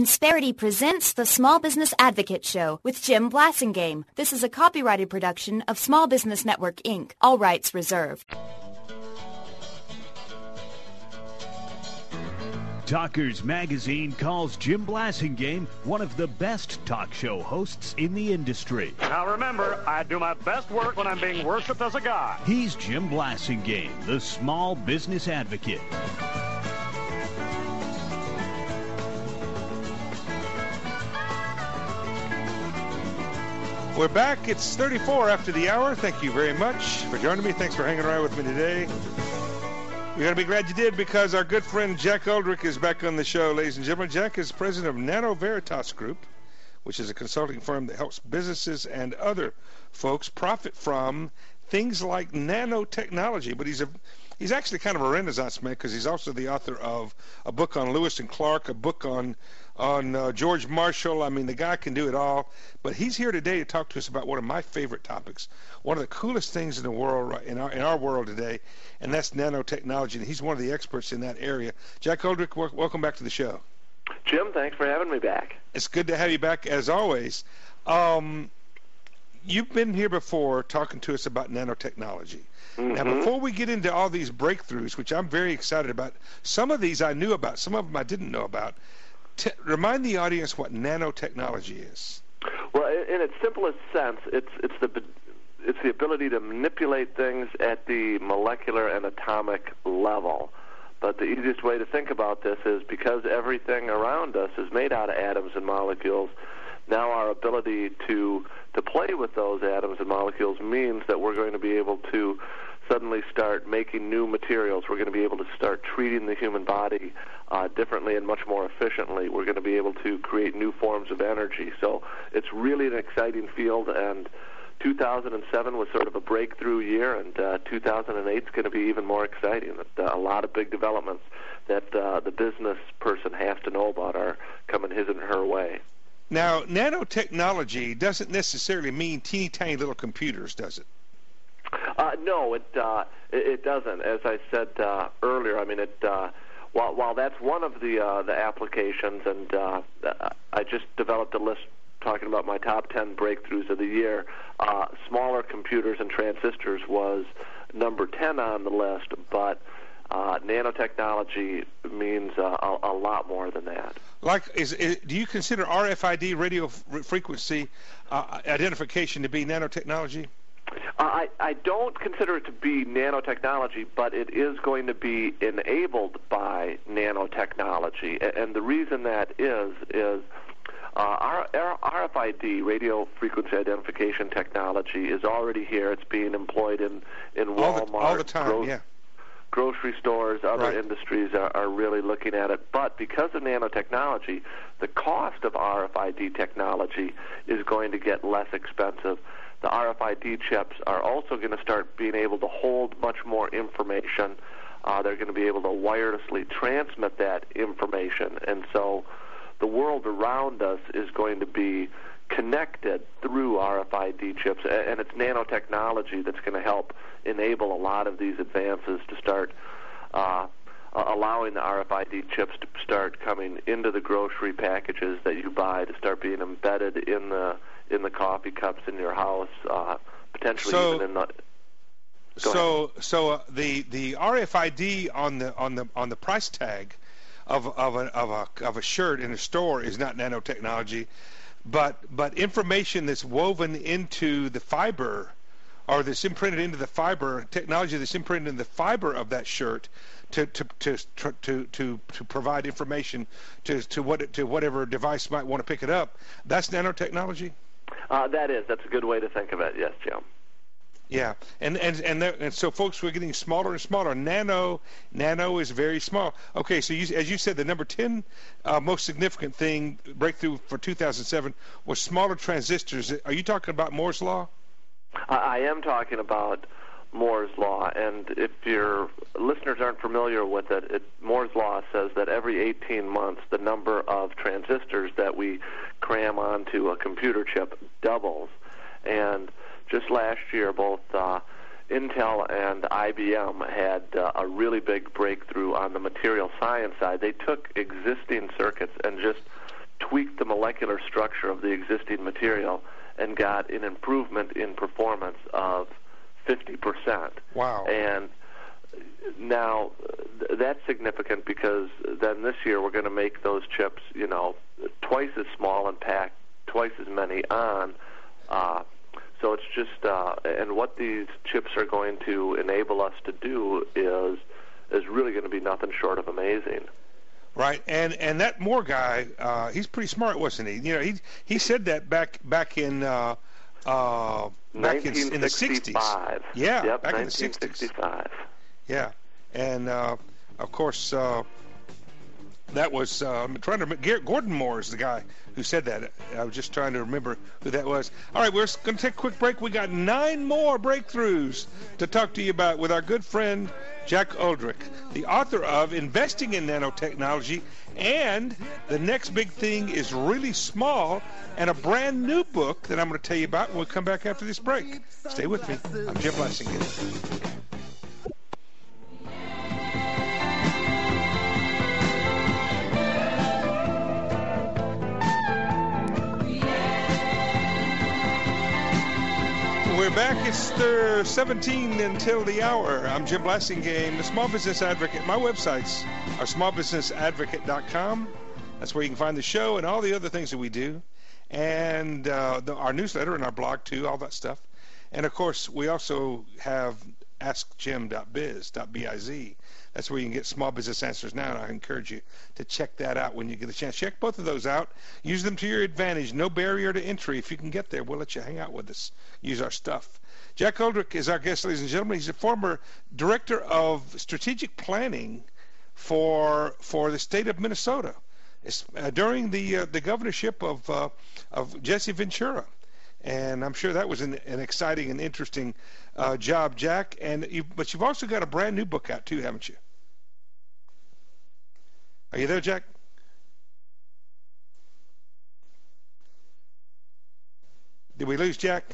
Insperity presents the Small Business Advocate Show with Jim Blasingame. This is a copyrighted production of Small Business Network, Inc. All rights reserved. Talkers Magazine calls Jim Blasingame one of the best talk show hosts in the industry. Now remember, I do my best work when I'm being worshipped as a god. He's Jim Blasingame, the Small Business Advocate. We're back. It's 34 after the hour. Thank you very much for joining me. Thanks for hanging around with me today. You're going to be glad you did because our good friend Jack Uldrich is back on the show, ladies and gentlemen. Jack is president of Nano Veritas Group, which is a consulting firm that helps businesses and other folks profit from things like nanotechnology. But he's actually kind of a Renaissance man because he's also the author of a book on Lewis and Clark, a book on George Marshall. I mean, the guy can do it all. But he's here today to talk to us about one of my favorite topics, one of the coolest things in the world, in our world today, and that's nanotechnology. And he's one of the experts in that area. Jack Uldrich, welcome back to the show. Jim, thanks for having me back. It's good to have you back, as always. You've been here before talking to us about nanotechnology. Mm-hmm. Now, before we get into all these breakthroughs, which I'm very excited about, some of these I knew about, some of them I didn't know about. Remind the audience what nanotechnology is. Well, in its simplest sense, it's the ability to manipulate things at the molecular and atomic level. But the easiest way to think about this is because everything around us is made out of atoms and molecules, now our ability to play with those atoms and molecules means that we're going to be able to suddenly start making new materials. We're going to be able to start treating the human body differently and much more efficiently. We're going to be able to create new forms of energy. So it's really an exciting field, and 2007 was sort of a breakthrough year, and 2008 is going to be even more exciting. A lot of big developments that the business person has to know about are coming his and her way. Now, nanotechnology doesn't necessarily mean teeny tiny little computers, does it? No, it doesn't. As I said earlier, I mean, while that's one of the applications, and I just developed a list talking about my top 10 breakthroughs of the year, smaller computers and transistors was number 10 on the list, but nanotechnology means a lot more than that. Like, do you consider RFID radio frequency identification to be nanotechnology? I don't consider it to be nanotechnology, but it is going to be enabled by nanotechnology. And the reason that is our RFID, radio frequency identification technology, is already here. It's being employed in Walmart, all the time, yeah. Grocery stores, other right. industries are really looking at it. But because of nanotechnology, the cost of RFID technology is going to get less expensive. The RFID chips are also going to start being able to hold much more information. They're going to be able to wirelessly transmit that information. And so the world around us is going to be connected through RFID chips, and it's nanotechnology that's going to help enable a lot of these advances to start allowing the RFID chips to start coming into the grocery packages that you buy, to start being embedded in the coffee cups in your house, potentially even in the. So the RFID on the price tag of a shirt in a store is not nanotechnology. But information that's woven into the fiber, or that's imprinted into the fiber, technology that's imprinted in the fiber of that shirt, to provide information to whatever device might want to pick it up, that's nanotechnology. That's a good way to think of it. Yes, Jim. Yeah, and so folks, we're getting smaller and smaller. Nano is very small. Okay, so as you said, the number 10 most significant breakthrough for 2007 was smaller transistors. Are you talking about Moore's law? I am talking about Moore's law, and if your listeners aren't familiar with it, Moore's law says that every 18 months the number of transistors that we cram onto a computer chip doubles, and just last year, both Intel and IBM had a really big breakthrough on the material science side. They took existing circuits and just tweaked the molecular structure of the existing material and got an improvement in performance of 50%. Wow. And now that's significant because then this year we're going to make those chips, twice as small and pack twice as many on. So it's just, and what these chips are going to enable us to do is really going to be nothing short of amazing. Right, and that Moore guy, he's pretty smart, wasn't he? He said that back in the 60s. Yeah, yep, back in the 60s. Yeah, and of course that was I'm trying to remember. Gordon Moore is the guy who said that. I was just trying to remember who that was. All right, we're going to take a quick break. We got 9 more breakthroughs to talk to you about with our good friend Jack Uldrich, the author of Investing in Nanotechnology, and the next big thing is really small, and a brand new book that I'm going to tell you about when we come back after this break. Stay with me. I'm Jim Blasingame. We're back. It's 17 until the hour. I'm Jim Blasingame, the Small Business Advocate. My websites are smallbusinessadvocate.com. That's where you can find the show and all the other things that we do. And our newsletter and our blog, too, all that stuff. And, of course, we also have askjim.biz. That's where you can get small business answers now, and I encourage you to check that out when you get a chance. Check both of those out. Use them to your advantage. No barrier to entry. If you can get there, we'll let you hang out with us. Use our stuff. Jack Uldrich is our guest, ladies and gentlemen. He's a former director of strategic planning for the state of Minnesota during the governorship of Jesse Ventura. And I'm sure that was an exciting and interesting job, Jack. But you've also got a brand new book out, too, haven't you? Are you there, Jack? Did we lose Jack?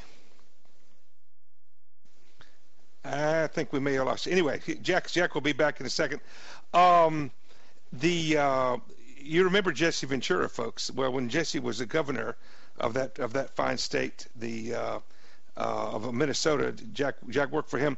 I think we may have lost. Anyway, Jack will be back in a second. You remember Jesse Ventura, folks? Well, when Jesse was the governor of that fine state, of Minnesota, Jack worked for him.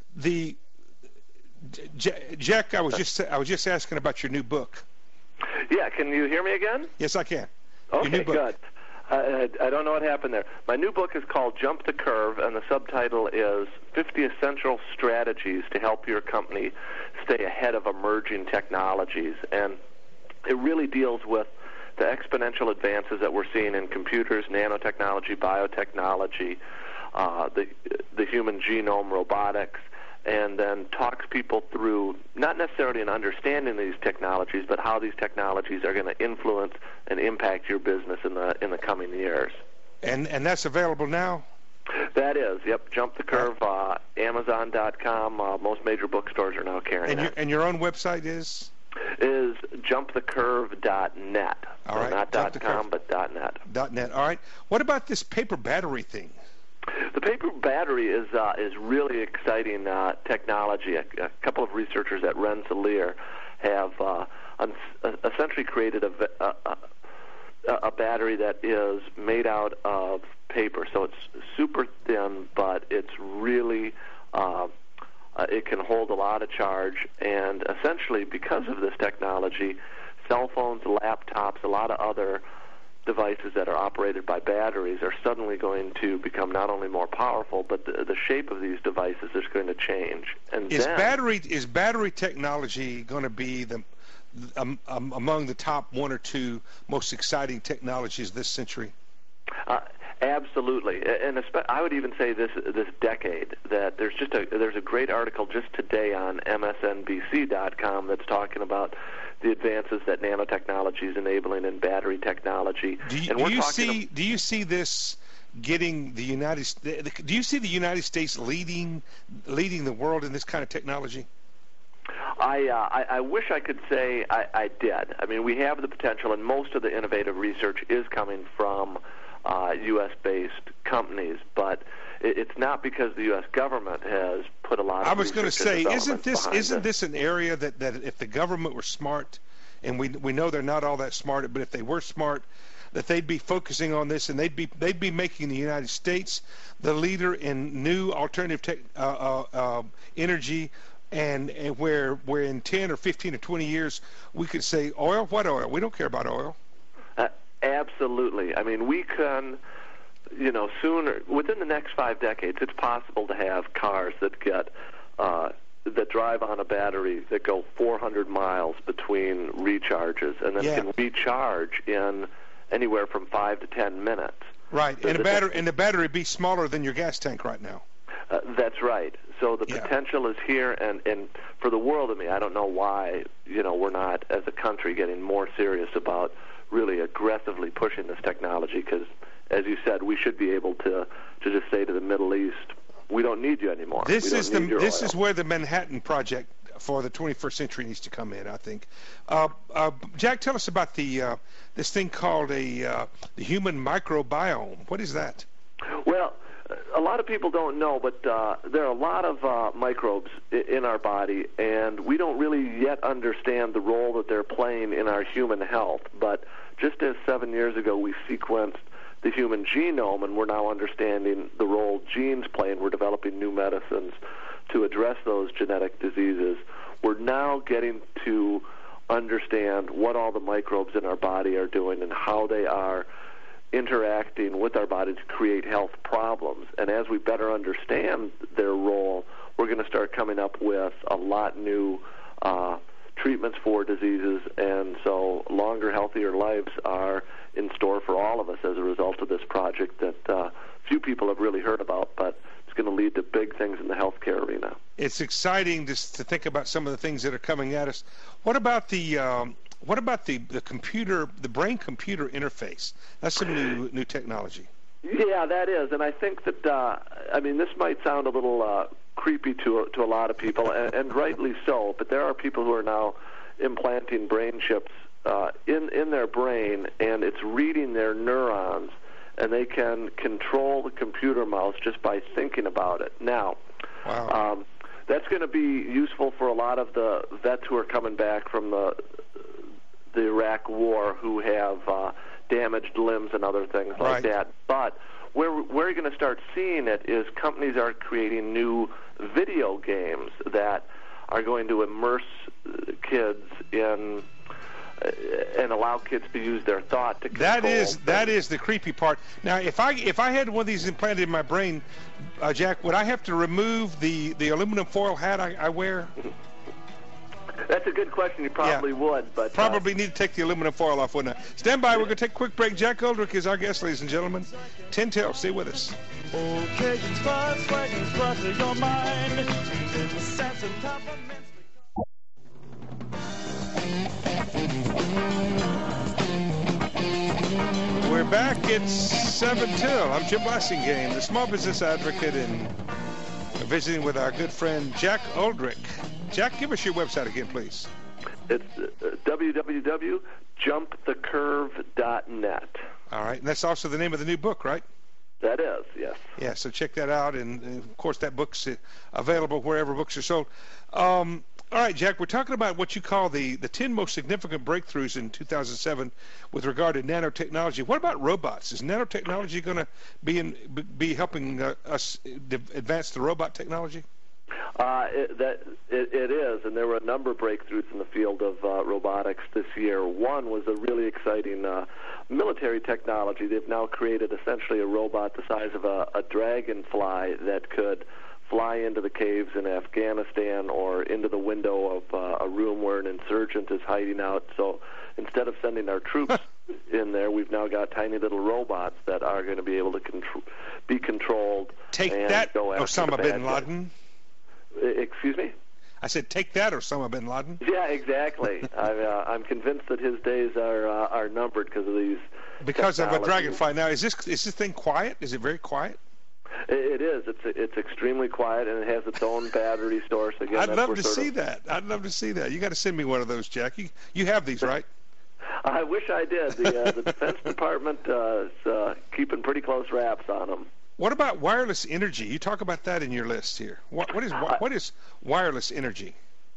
Jack, I was just asking about your new book. Yeah, can you hear me again? Yes, I can. Okay, good. I don't know what happened there. My new book is called Jump the Curve, and the subtitle is 50 Essential Strategies to Help Your Company Stay Ahead of Emerging Technologies. And it really deals with the exponential advances that we're seeing in computers, nanotechnology, biotechnology, the human genome, robotics, and then talks people through not necessarily an understanding these technologies, but how these technologies are going to influence and impact your business in the coming years. And that's available now? That is, yep. Jump the Curve, Amazon.com. Most major bookstores are now carrying it. And your own website is? Is jumpthecurve.net. All right. So not .com, but .net. .net. All right. What about this paper battery thing? The paper battery is really exciting technology. A couple of researchers at Rensselaer have essentially created a battery that is made out of paper. So it's super thin, but it's really it can hold a lot of charge. And essentially, because of this technology, cell phones, laptops, a lot of other devices that are operated by batteries are suddenly going to become not only more powerful, but the shape of these devices is going to change. And is battery technology going to be among the top 1 or 2 most exciting technologies this century? Absolutely, and I would even say this decade. That there's a great article just today on MSNBC.com that's talking about the advances that nanotechnology is enabling in battery technology. Do you see this getting the United? Do you see the United States leading the world in this kind of technology? I wish I could say I did. I mean, we have the potential, and most of the innovative research is coming from U.S.-based companies, but it's not because the U.S. government has put a lot of. I was going to say, isn't this an area that if the government were smart, and we know they're not all that smart, but if they were smart, that they'd be focusing on this, and they'd be making the United States the leader in new alternative energy, and where in 10 or 15 or 20 years we could say oil. What oil? We don't care about oil. Absolutely. I mean, we can, sooner, within the next 5 decades, it's possible to have cars that get that drive on a battery that go 400 miles between recharges, and then can recharge in anywhere from 5 to 10 minutes. Right, and the battery be smaller than your gas tank right now. That's right. So the potential is here, and for the world, I don't know why we're not, as a country, getting more serious about really aggressively pushing this technology, because, as you said, we should be able to just say to the Middle East, we don't need you anymore. This is where the Manhattan Project for the 21st century needs to come in, I think. Jack, tell us about this thing called the human microbiome. What is that? Well, a lot of people don't know, but there are a lot of microbes in our body, and we don't really yet understand the role that they're playing in our human health. But just as 7 years ago we sequenced the human genome, and we're now understanding the role genes play, and we're developing new medicines to address those genetic diseases, we're now getting to understand what all the microbes in our body are doing and how they are interacting with our body to create health problems. And as we better understand their role, we're going to start coming up with a lot new treatments for diseases, and so longer, healthier lives are in store for all of us as a result of this project that few people have really heard about, but it's going to lead to big things in the healthcare arena. It's exciting just to think about some of the things that are coming at us. What about the computer, the brain-computer interface? That's some new technology. Yeah, that is, and I think that this might sound a little creepy to a lot of people, and rightly so. But there are people who are now implanting brain chips in their brain, and it's reading their neurons, and they can control the computer mouse just by thinking about it. Now, wow. That's going to be useful for a lot of the vets who are coming back from the Iraq War who have damaged limbs and other things like that. But where you're going to start seeing it is companies are creating new video games that are going to immerse kids in and allow kids to use their thought to control. That is the creepy part. Now, if I had one of these implanted in my brain, Jack, would I have to remove the aluminum foil hat I wear? That's a good question. You probably would, but probably need to take the aluminum foil off, wouldn't I? Stand by. We're going to take a quick break. Jack Uldrich is our guest, ladies and gentlemen. 10 till. Stay with us. Occasions flutter your mind. We're back. It's 7 till. I'm Jim Blassingame, the small business advocate, and visiting with our good friend Jack Uldrich. Jack, give us your website again, please. It's www.jumpthecurve.net. All right, and that's also the name of the new book, right? That is, yes. Yeah, so check that out, and of course that book's available wherever books are sold. All right, Jack, we're talking about what you call the 10 most significant breakthroughs in 2007 with regard to nanotechnology. What about robots? Is nanotechnology going to be helping us advance the robot technology? It is, and there were a number of breakthroughs in the field of robotics this year. One was a really exciting military technology. They've now created essentially a robot the size of a dragonfly that could fly into the caves in Afghanistan or into the window of a room where an insurgent is hiding out. So instead of sending our troops in there, we've now got tiny little robots that are going to be able to be controlled. Take that, Osama bin Laden. Excuse me? I said, take that, Osama bin Laden. Yeah, exactly. I'm convinced that his days are numbered because of these. Because of a dragonfly. Now, is this thing quiet? Is it very quiet? It is. It's extremely quiet, and it has its own battery source. Again, I'd love to see that. I'd love to see that. You got to send me one of those, Jack. You have these, right? I wish I did. The Defense Department is keeping pretty close wraps on them. What about wireless energy? You talk about that in your list here. What is wireless energy?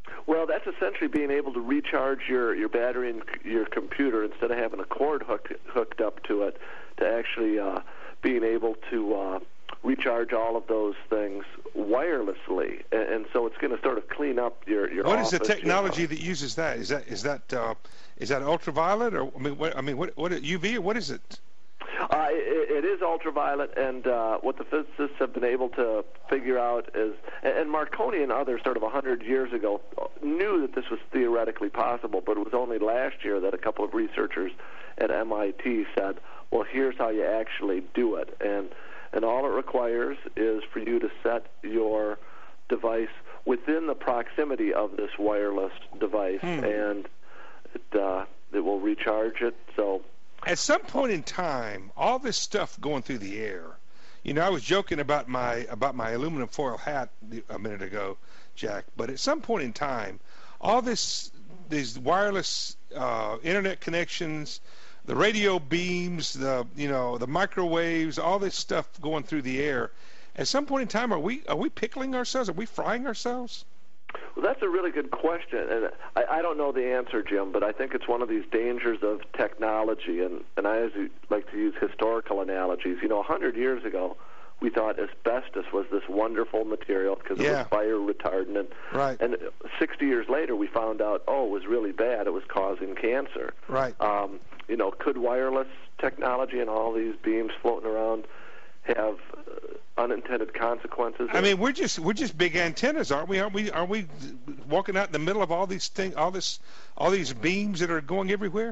Well, that's essentially being able to recharge your battery in your computer instead of having a cord hooked up to it, to actually being able to recharge all of those things wirelessly, and so it's going to sort of clean up your. What office, is the technology that uses that? Is that ultraviolet, or what UV, or what is it? It is ultraviolet, and what the physicists have been able to figure out is, and Marconi and others sort of 100 years ago knew that this was theoretically possible, but it was only last year that a couple of researchers at MIT said, well, here's how you actually do it. And all it requires is for you to set your device within the proximity of this wireless device, and it will recharge it. So at some point in time, all this stuff going through the air, I was joking about my aluminum foil hat a minute ago, Jack, but at some point in time, all these wireless internet connections, the radio beams, the microwaves, all this stuff going through the air, at some point in time, are we pickling ourselves? Are we frying ourselves? Well, that's a really good question, and I don't know the answer, Jim, but I think it's one of these dangers of technology, and I like to use historical analogies. 100 years ago, we thought asbestos was this wonderful material because it was fire retardant, right. And 60 years later, we found out, it was really bad. It was causing cancer. Right. Could wireless technology and all these beams floating around have unintended consequences? I mean, we're just big antennas, aren't we? Aren't we walking out in the middle of all these things, all these beams that are going everywhere?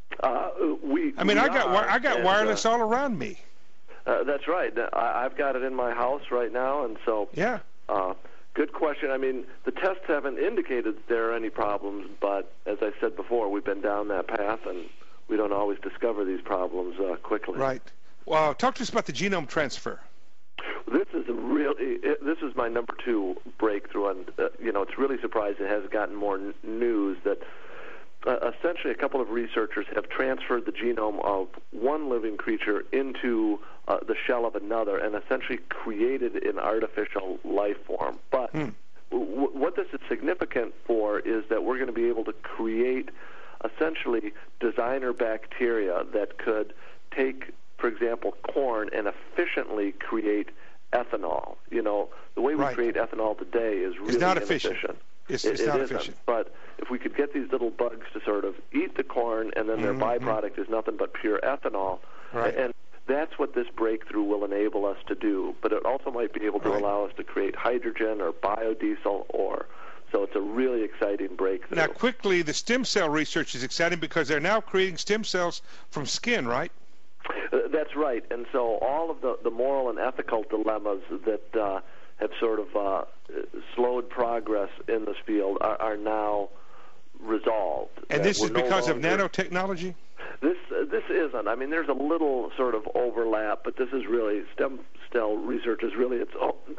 I got wireless all around me. That's right. I've got it in my house right now, and so yeah. Good question. I mean, the tests haven't indicated that there are any problems, but as I said before, we've been down that path, and we don't always discover these problems quickly. Right. Well, talk to us about the genome transfer. This is my number 2 breakthrough, and it's really surprising it hasn't gotten more news. That essentially a couple of researchers have transferred the genome of one living creature into the shell of another, and essentially created an artificial life form. But what this is significant for is that we're going to be able to create essentially designer bacteria that could take, for example, corn and efficiently create ethanol. The way we create ethanol today is really inefficient. It's not efficient. But if we could get these little bugs to sort of eat the corn, and then their byproduct is nothing but pure ethanol, and that's what this breakthrough will enable us to do. But it also might be able to allow us to create hydrogen or biodiesel so it's a really exciting breakthrough. Now, quickly, the stem cell research is exciting because they're now creating stem cells from skin, right? That's right. And so all of the moral and ethical dilemmas that have sort of slowed progress in this field are now resolved. And this is because of nanotechnology? This isn't. I mean, there's a little sort of overlap, but this is really stem cell research is really its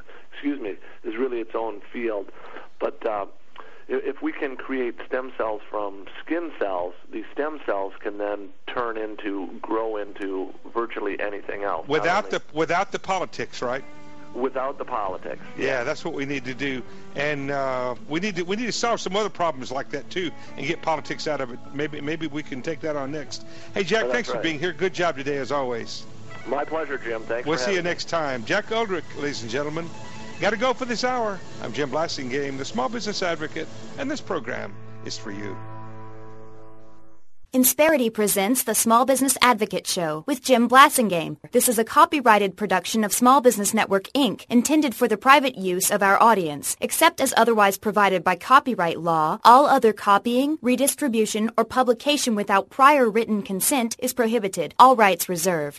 own field. But if we can create stem cells from skin cells, these stem cells can then grow into virtually anything else. Without the politics, right? Without the politics. Yeah, that's what we need to do, and we need to solve some other problems like that too, and get politics out of it. Maybe we can take that on next. Hey, Jack, thanks for being here. Good job today, as always. My pleasure, Jim. Thanks. We'll see you next time. Jack Uldrich, ladies and gentlemen. Got to go for this hour. I'm Jim Blasingame, the Small Business Advocate, and this program is for you. Insperity presents the Small Business Advocate Show with Jim Blasingame. This is a copyrighted production of Small Business Network, Inc., intended for the private use of our audience. Except as otherwise provided by copyright law, all other copying, redistribution, or publication without prior written consent is prohibited. All rights reserved.